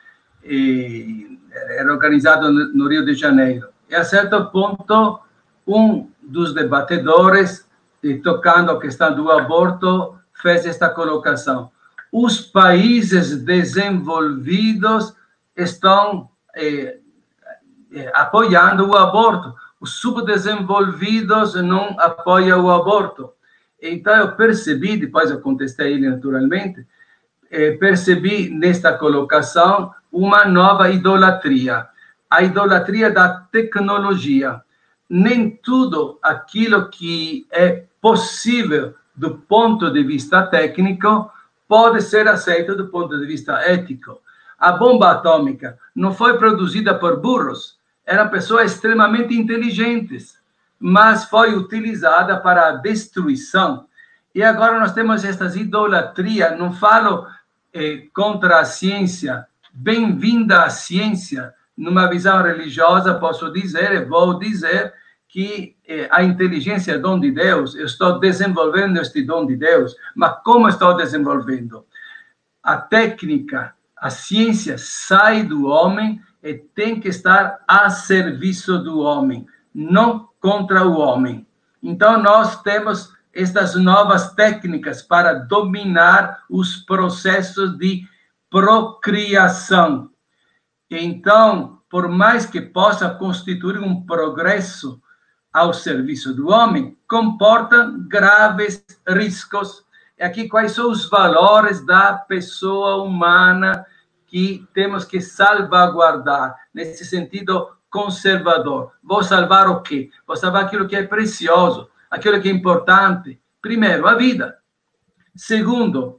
Speaker 3: E era organizado no Rio de Janeiro. E a certo ponto, um dos debatedores, tocando a questão do aborto, fez esta colocação. Os países desenvolvidos estão eh, eh, apoiando o aborto. Os subdesenvolvidos não apoiam o aborto. Então, eu percebi, depois eu contestei ele naturalmente, eh, percebi nesta colocação uma nova idolatria, a idolatria da tecnologia. Nem tudo aquilo que é possível do ponto de vista técnico pode ser aceito do ponto de vista ético. A bomba atômica não foi produzida por burros, eram pessoas extremamente inteligentes, mas foi utilizada para a destruição. E agora nós temos estas idolatrias, não falo eh, contra a ciência, bem-vinda à ciência. Numa visão religiosa, posso dizer, e vou dizer, que eh, a inteligência é dom de Deus, eu estou desenvolvendo este dom de Deus, mas como estou desenvolvendo? A técnica, a ciência sai do homem e tem que estar a serviço do homem, não contra o homem. Então, nós temos estas novas técnicas para dominar os processos de procriação. Então, por mais que possa constituir um progresso ao serviço do homem, comporta graves riscos. E aqui, quais são os valores da pessoa humana que temos que salvaguardar, nesse sentido conservador? Vou salvar o quê? Vou salvar aquilo que é precioso, aquilo que é importante. Primeiro, a vida. Segundo,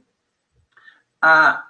Speaker 3: a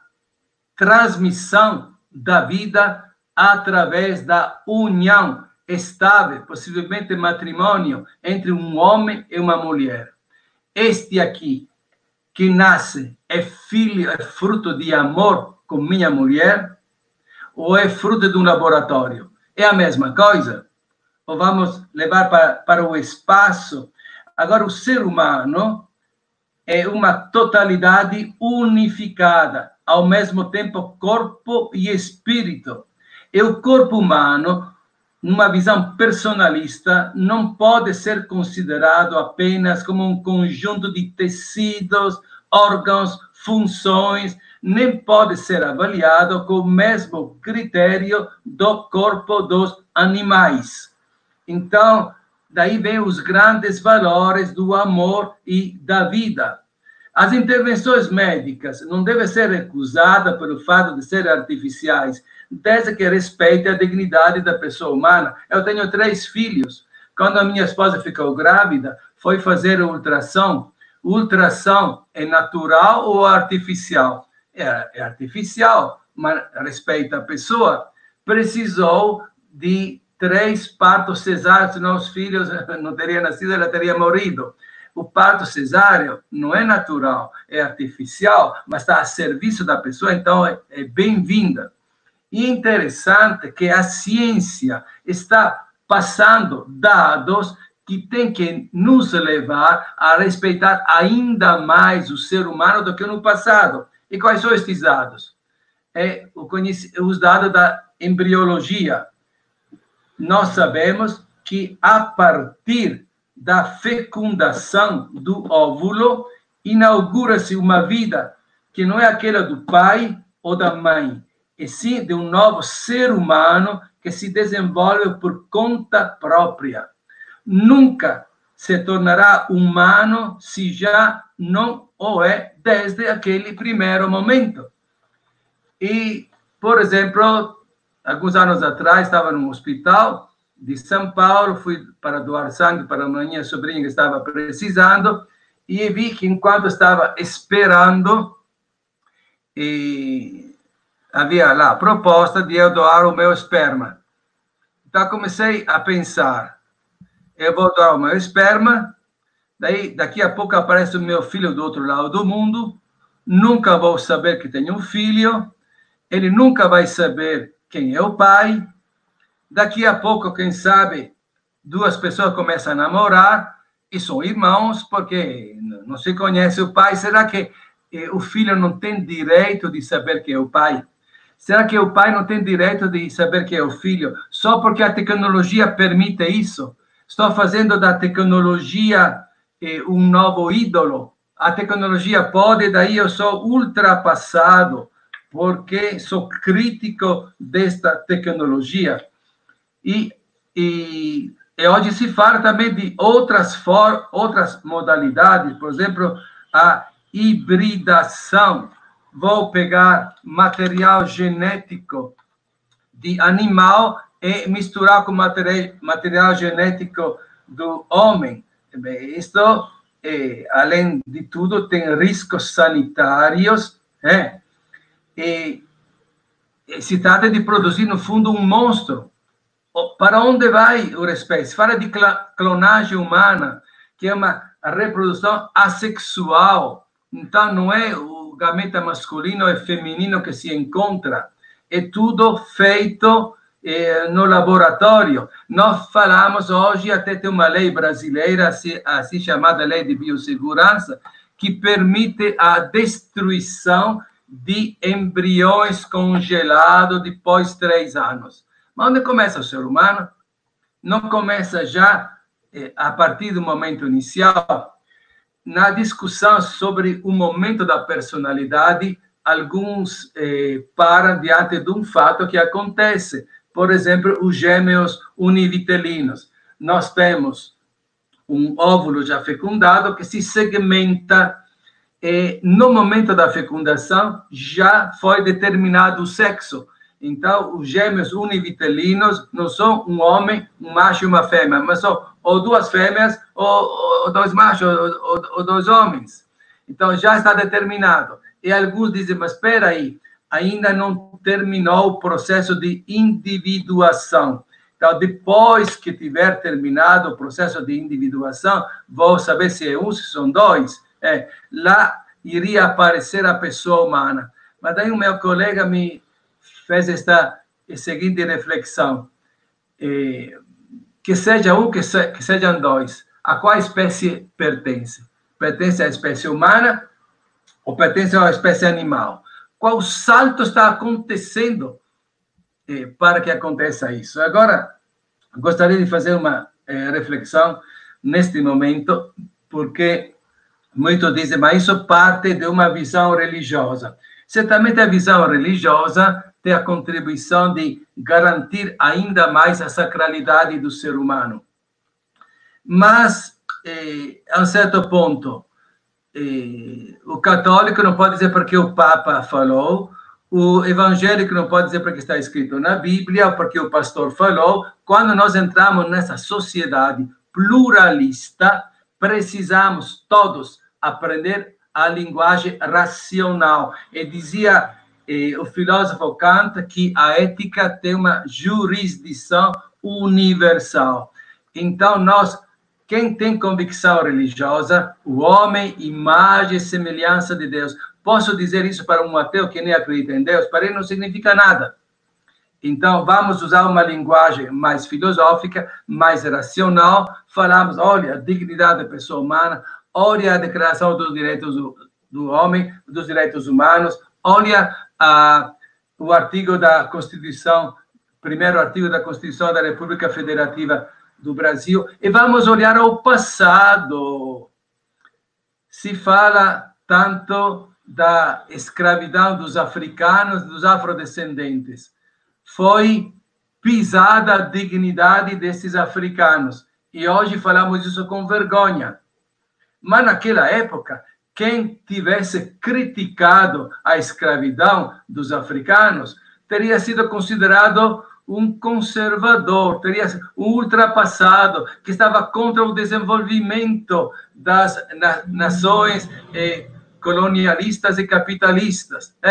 Speaker 3: transmissão da vida através da união estável, possivelmente matrimônio, entre um homem e uma mulher. Este aqui, que nasce, é filho, é fruto de amor com minha mulher, ou é fruto de um laboratório? É a mesma coisa? Ou vamos levar para, para o espaço? Agora, o ser humano é uma totalidade unificada, ao mesmo tempo corpo e espírito. E o corpo humano, numa visão personalista, não pode ser considerado apenas como um conjunto de tecidos, órgãos, funções, nem pode ser avaliado com o mesmo critério do corpo dos animais. Então, daí vem os grandes valores do amor e da vida. As intervenções médicas não devem ser recusadas pelo fato de serem artificiais, desde que respeite a dignidade da pessoa humana. Eu tenho três filhos. Quando a minha esposa ficou grávida, foi fazer o ultrassom. O ultrassom é natural ou artificial? É, é artificial, mas respeita a pessoa. Precisou de três partos cesáreo, senão os filhos não teriam nascido, ela teria morrido. O parto cesáreo não é natural, é artificial, mas está a serviço da pessoa, então é, é bem-vinda. E é interessante que a ciência está passando dados que tem que nos levar a respeitar ainda mais o ser humano do que no passado. E quais são estes dados? É os dados da embriologia. Nós sabemos que a partir da fecundação do óvulo, inaugura-se uma vida que não é aquela do pai ou da mãe, e sim de um novo ser humano que se desenvolve por conta própria. Nunca se tornará humano se já não o é desde aquele primeiro momento. E, por exemplo, alguns anos atrás, estava num hospital de São Paulo, fui para doar sangue para a minha sobrinha que estava precisando, e vi que enquanto estava esperando, e havia lá a proposta de eu doar o meu esperma. Então, comecei a pensar, eu vou doar o meu esperma, daí, daqui a pouco aparece o meu filho do outro lado do mundo, nunca vou saber que tenho um filho, ele nunca vai saber quem é o pai, daqui a pouco, quem sabe, duas pessoas começam a namorar e são irmãos, porque não se conhece o pai. Será que eh, o filho não tem direito de saber quem é o pai? Será que o pai não tem direito de saber quem é o filho? Só porque a tecnologia permite isso? Estou fazendo da tecnologia eh, um novo ídolo. A tecnologia pode, daí eu sou ultrapassado, porque sou crítico desta tecnologia. E, e, e hoje se fala também de outras, for, outras modalidades, por exemplo, a hibridação. Vou pegar material genético de animal e misturar com material, material genético do homem. Isto, eh, além de tudo, tem riscos sanitários, né? E, e se trata de produzir, no fundo, um monstro. Para onde vai a espécie? Fala de clonagem humana, que é uma reprodução assexual. Então, não é o gameta masculino e feminino que se encontra. É tudo feito eh, no laboratório. Nós falamos hoje, até tem uma lei brasileira, assim, assim chamada Lei de Biossegurança, que permite a destruição de embriões congelados depois de três anos. Mas onde começa o ser humano? Não começa já, eh, a partir do momento inicial, na discussão sobre o momento da personalidade, alguns eh, param diante de um fato que acontece. Por exemplo, os gêmeos univitelinos. Nós temos um óvulo já fecundado que se segmenta e, no momento da fecundação, já foi determinado o sexo. Então, os gêmeos univitelinos não são um homem, um macho e uma fêmea, mas são ou duas fêmeas, ou, ou dois machos, ou, ou, ou dois homens. Então, já está determinado. E alguns dizem, mas espera aí, ainda não terminou o processo de individuação. Então, depois que tiver terminado o processo de individuação, vou saber se é um, se são dois. É, lá iria aparecer a pessoa humana. Mas daí o meu colega me fez esta seguinte reflexão. É, que seja um, que, se, que sejam dois. A qual espécie pertence? Pertence à espécie humana ou pertence à espécie animal? Qual salto está acontecendo eh, para que aconteça isso? Agora, gostaria de fazer uma eh, reflexão neste momento, porque muitos dizem, mas isso parte de uma visão religiosa. Certamente a visão religiosa tem a contribuição de garantir ainda mais a sacralidade do ser humano. Mas, eh, a um certo ponto, eh, o católico não pode dizer porque o Papa falou, o evangélico não pode dizer porque está escrito na Bíblia, porque o pastor falou. Quando nós entramos nessa sociedade pluralista, precisamos todos aprender a linguagem racional. E dizia eh, o filósofo Kant que a ética tem uma jurisdição universal. Então, nós, quem tem convicção religiosa, o homem, imagem e semelhança de Deus. Posso dizer isso para um ateu que nem acredita em Deus? Para ele não significa nada. Então, vamos usar uma linguagem mais filosófica, mais racional. Falamos, olha, a dignidade da pessoa humana, olha a Declaração dos Direitos do, do Homem, dos Direitos Humanos, olha a, o artigo da Constituição, primeiro artigo da Constituição da República Federativa do Brasil, e vamos olhar ao passado. Se fala tanto da escravidão dos africanos, dos afrodescendentes. Foi pisada a dignidade desses africanos. E hoje falamos isso com vergonha. Mas naquela época, quem tivesse criticado a escravidão dos africanos teria sido considerado um conservador, teria um ultrapassado, que estava contra o desenvolvimento das na, nações eh, colonialistas e capitalistas. É.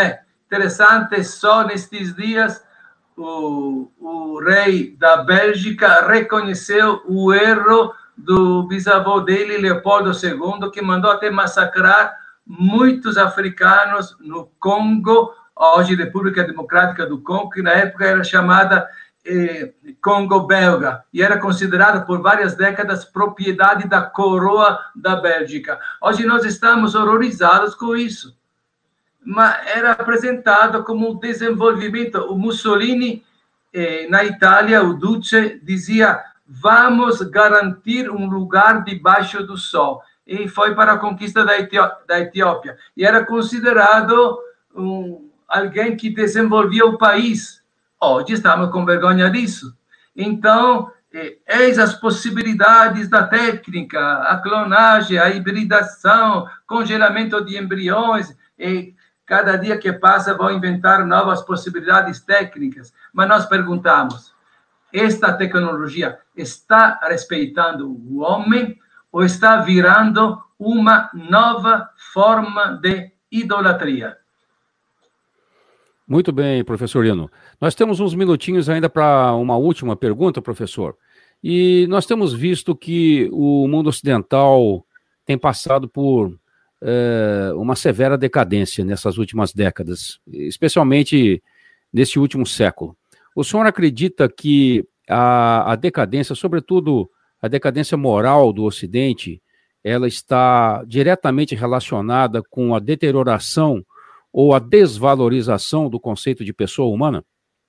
Speaker 3: interessante, só nestes dias, o, o rei da Bélgica reconheceu o erro do bisavô dele, Leopoldo segundo, que mandou até massacrar muitos africanos no Congo, hoje República Democrática do Congo, que na época era chamada eh, Congo belga, e era considerado por várias décadas propriedade da coroa da Bélgica. Hoje nós estamos horrorizados com isso, mas era apresentado como um desenvolvimento. O Mussolini, eh, na Itália, o Duce, dizia: vamos garantir um lugar debaixo do sol. E foi para a conquista da, Etió da Etiópia. E era considerado um, alguém que desenvolvia o país. Hoje estamos com vergonha disso. Então, eh, eis as possibilidades da técnica, a clonagem, a hibridação, congelamento de embriões. E cada dia que passa vão inventar novas possibilidades técnicas. Mas nós perguntamos, esta tecnologia está respeitando o homem ou está virando uma nova forma de idolatria?
Speaker 2: Muito bem, professor Lino. Nós temos uns minutinhos ainda para uma última pergunta, professor. E nós temos visto que o mundo ocidental tem passado por é, uma severa decadência nessas últimas décadas, especialmente nesse último século. O senhor acredita que a, a decadência, sobretudo a decadência moral do Ocidente, ela está diretamente relacionada com a deterioração ou a desvalorização do conceito de pessoa humana?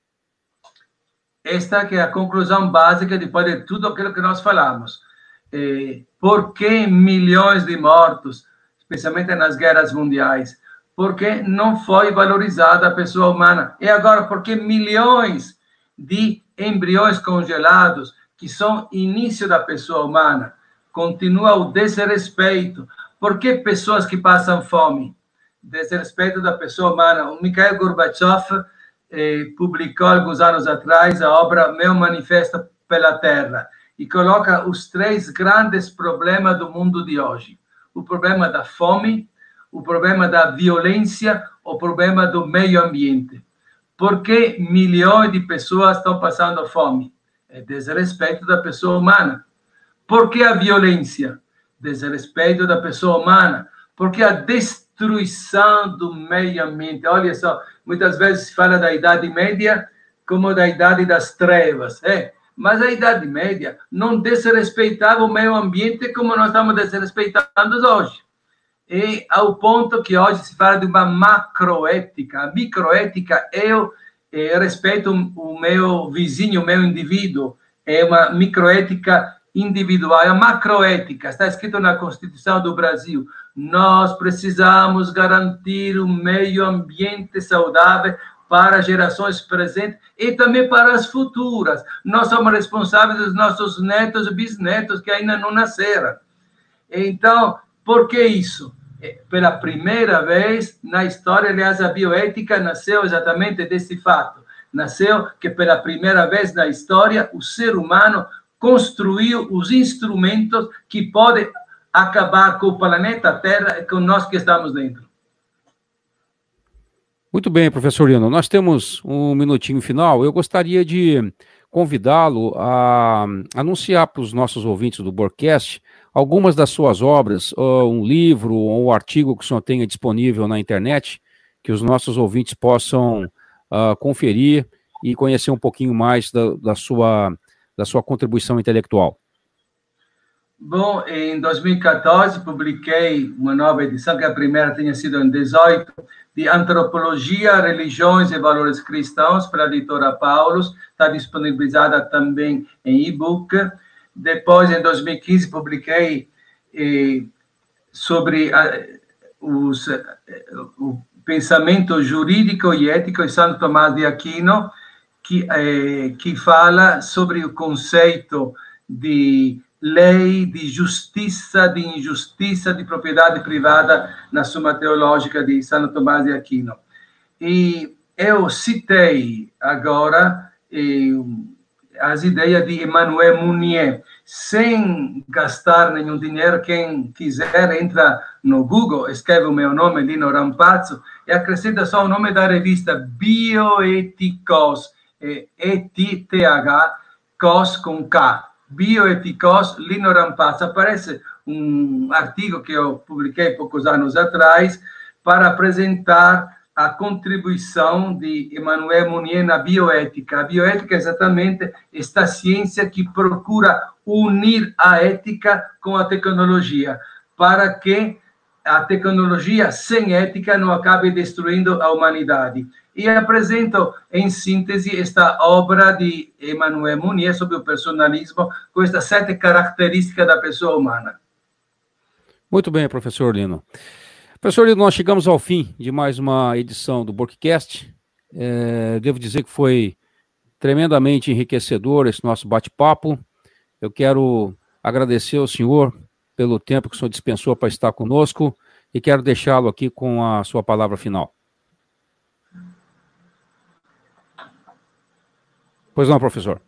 Speaker 3: Esta que é a conclusão básica depois de tudo aquilo que nós falamos. Eh, por que milhões de mortos, especialmente nas guerras mundiais? Porque não foi valorizada a pessoa humana. E agora, porque milhões de embriões congelados, que são início da pessoa humana, continua o desrespeito. Por que pessoas que passam fome? Desrespeito da pessoa humana. O Mikhail Gorbachev eh, publicou alguns anos atrás a obra Meu Manifesto pela Terra e coloca os três grandes problemas do mundo de hoje. O problema da fome, o problema da violência, o problema do meio ambiente. Por que milhões de pessoas estão passando fome? É desrespeito da pessoa humana. Por que a violência? Desrespeito da pessoa humana. Por que a destruição do meio ambiente? Olha só, muitas vezes se fala da Idade Média como da Idade das Trevas. É, mas a Idade Média não desrespeitava o meio ambiente como nós estamos desrespeitando hoje. E ao ponto que hoje se fala de uma macroética. A microética é o é, respeito o meu vizinho, o meu indivíduo. É uma microética individual. A macroética está escrito na Constituição do Brasil. Nós precisamos garantir um meio ambiente saudável para gerações presentes e também para as futuras. Nós somos responsáveis dos nossos netos e bisnetos que ainda não nasceram. Então, por que isso? Pela primeira vez na história, aliás, a bioética nasceu exatamente desse fato. Nasceu que pela primeira vez na história o ser humano construiu os instrumentos que podem acabar com o planeta Terra e com nós que estamos dentro.
Speaker 2: Muito bem, professor Lino. Nós temos um minutinho final. Eu gostaria de convidá-lo a anunciar para os nossos ouvintes do Borcast algumas das suas obras, um livro ou um artigo que o senhor tenha disponível na internet, que os nossos ouvintes possam uh, conferir e conhecer um pouquinho mais da, da, sua, da sua contribuição intelectual.
Speaker 3: Bom, em dois mil e quatorze publiquei uma nova edição, que a primeira tinha sido em dezoito, de Antropologia, Religiões e Valores Cristãos, pela editora Paulus, está disponibilizada também em e-book. Depois, em dois mil e quinze, publiquei eh, sobre a, os, o pensamento jurídico e ético de Santo Tomás de Aquino, que, eh, que fala sobre o conceito de lei, de justiça, de injustiça, de propriedade privada na Suma Teológica de Santo Tomás de Aquino. E eu citei agora eh, as ideias de Emmanuel Mounier, sem gastar nenhum dinheiro. Quem quiser, entra no Google, escreve o meu nome, Lino Rampazzo, e acrescenta só o nome da revista Bioethicos, E T T H, Cos com K, Bioethicos, Lino Rampazzo. Aparece um artigo que eu publiquei poucos anos atrás para apresentar a contribuição de Emmanuel Mounier na bioética. A bioética é exatamente esta ciência que procura unir a ética com a tecnologia, para que a tecnologia sem ética não acabe destruindo a humanidade. E apresento, em síntese, esta obra de Emmanuel Mounier sobre o personalismo, com estas sete características da pessoa humana.
Speaker 2: Muito bem, professor Lino. Professor Lino, nós chegamos ao fim de mais uma edição do Borkcast. É, devo dizer que foi tremendamente enriquecedor esse nosso bate-papo. Eu quero agradecer ao senhor pelo tempo que o senhor dispensou para estar conosco e quero deixá-lo aqui com a sua palavra final. Pois não, professor.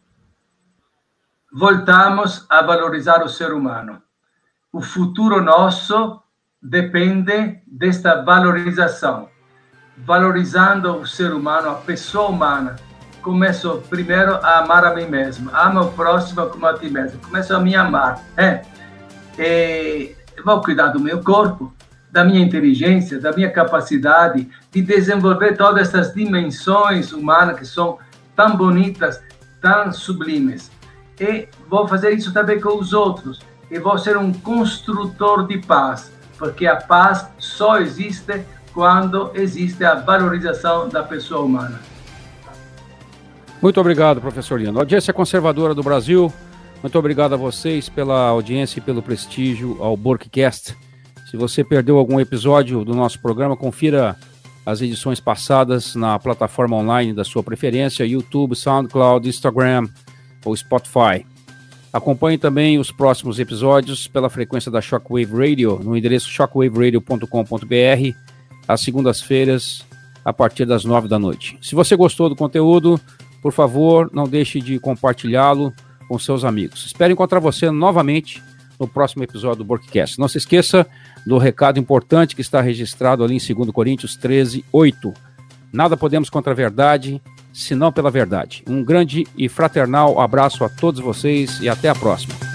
Speaker 3: Voltamos a valorizar o ser humano. O futuro nosso depende desta valorização. Valorizando o ser humano, a pessoa humana. Começo primeiro a amar a mim mesmo. Ama o próximo como a ti mesmo. Começo a me amar. É. E vou cuidar do meu corpo, da minha inteligência, da minha capacidade de desenvolver todas essas dimensões humanas que são tão bonitas, tão sublimes. E vou fazer isso também com os outros. E vou ser um construtor de paz. Porque a paz só existe quando existe a valorização da pessoa humana.
Speaker 2: Muito obrigado, professor Lino. Audiência Conservadora do Brasil, muito obrigado a vocês pela audiência e pelo prestígio ao Borkcast. Se você perdeu algum episódio do nosso programa, confira as edições passadas na plataforma online da sua preferência, YouTube, SoundCloud, Instagram ou Spotify. Acompanhe também os próximos episódios pela frequência da Shockwave Radio, no endereço shockwave radio ponto com ponto b r, às segundas-feiras, a partir das nove da noite. Se você gostou do conteúdo, por favor, não deixe de compartilhá-lo com seus amigos. Espero encontrar você novamente no próximo episódio do Borkcast. Não se esqueça do recado importante que está registrado ali em dois Coríntios treze, oito. Nada podemos contra a verdade, senão pela verdade. Um grande e fraternal abraço a todos vocês e até a próxima.